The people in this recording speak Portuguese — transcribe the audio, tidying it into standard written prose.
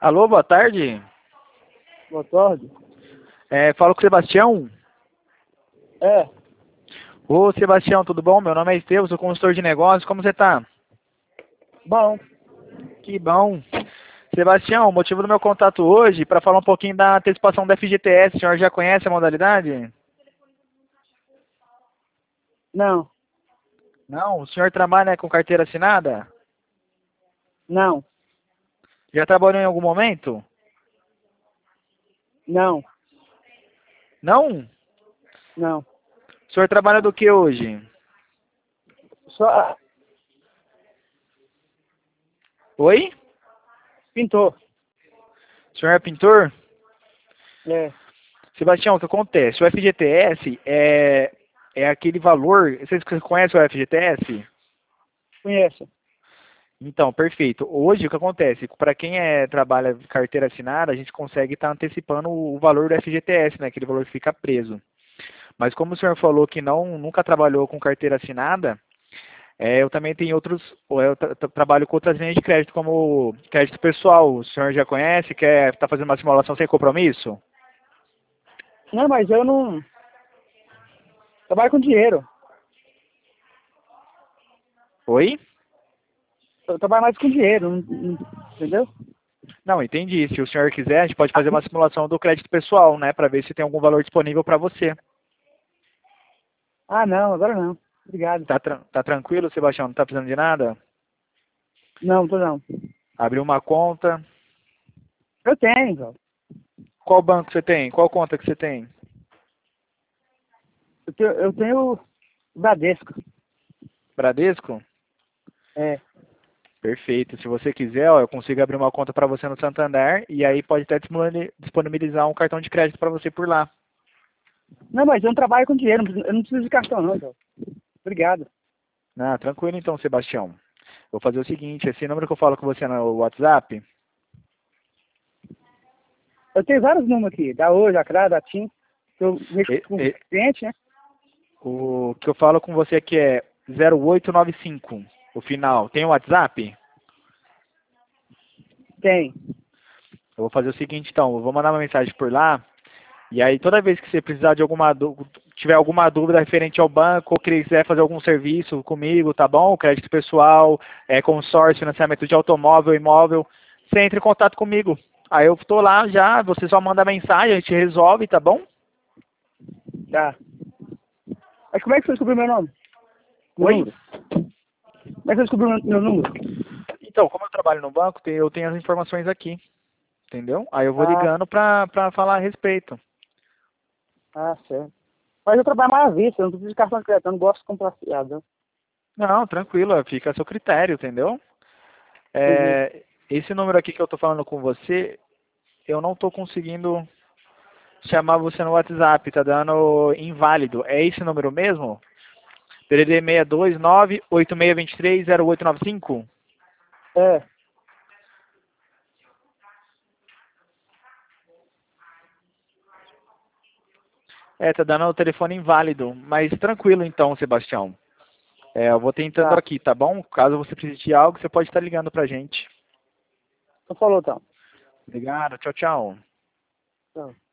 Alô, boa tarde. Boa tarde. Falo com o Sebastião. É, Ô, Sebastião, tudo bom? Meu nome é Estevam, sou consultor de negócios. Como você tá? bom. Que bom. Sebastião, o motivo do meu contato hoje para falar um pouquinho da antecipação da FGTS. O senhor já conhece a modalidade? Não, Não? O senhor trabalha com carteira assinada? não, Já trabalhou em algum momento? não, Não? não. O senhor trabalha do que hoje? Só Oi? pintor. O senhor é pintor? É, Sebastião, o que acontece? O FGTS é aquele valor. Vocês conhecem o FGTS? conheço. Então, perfeito. Hoje, o que acontece? Para quem trabalha carteira assinada, a gente consegue estar antecipando o valor do FGTS, né? Aquele valor que fica preso. Mas como o senhor falou que nunca trabalhou com carteira assinada, eu também tenho outros, trabalho com outras linhas de crédito, como crédito pessoal. O senhor já conhece? Quer estar fazendo uma simulação sem compromisso? Não, mas eu não trabalho com dinheiro. Oi? Eu trabalho mais com dinheiro, entendeu? Não, entendi. Se o senhor quiser, a gente pode fazer uma simulação do crédito pessoal, né? Para ver se tem algum valor disponível para você. Ah, não, agora não. Obrigado. Tá tranquilo, Sebastião? Não tá precisando de nada? Não, tô não. Abrir uma conta. Eu tenho, cara. Qual banco você tem? Qual conta que você tem? Eu tenho Bradesco. Bradesco? É. Perfeito. Se você quiser, ó, eu consigo abrir uma conta para você no Santander e aí pode até disponibilizar um cartão de crédito para você por lá. Não, mas eu não trabalho com dinheiro, eu não preciso de cartão não, cara. Obrigado. Ah, tranquilo então, Sebastião. Vou fazer o seguinte, esse número que eu falo com você no WhatsApp, Eu tenho vários números aqui, da Oi, da CRA, da TIM, que eu mexo e- com e- cliente, né? o que eu falo com você aqui é 0895, o final. Tem o WhatsApp? Tem. Eu vou fazer o seguinte então, eu vou mandar uma mensagem por lá. E aí, toda vez que você precisar de tiver alguma dúvida referente ao banco ou quiser fazer algum serviço comigo, tá bom? Crédito pessoal, consórcio, financiamento de automóvel, imóvel, você entra em contato comigo. Aí eu tô lá já, você só manda mensagem, a gente resolve, tá bom? Tá. Mas como é que você descobriu meu nome? Meu Oi? número? Como é que você descobriu meu número? Então, como eu trabalho no banco, eu tenho as informações aqui, entendeu? Aí eu vou Ah, ligando pra falar a respeito. certo. Mas eu trabalho mais à vista, eu não preciso de cartão de crédito, eu não gosto de comprar fiado. Não, tranquilo, fica a seu critério, entendeu? Entendi. Esse número aqui que eu tô falando com você, eu não tô conseguindo chamar você no WhatsApp, tá dando inválido. É esse número mesmo? DDD 629-8623-0895? É, Tá dando o telefone inválido. Mas tranquilo então, Sebastião. Eu vou tentando tá. aqui, tá bom? Caso você precise de algo, você pode estar ligando pra gente. Então falou, então. Obrigado, tchau, tchau. Tchau.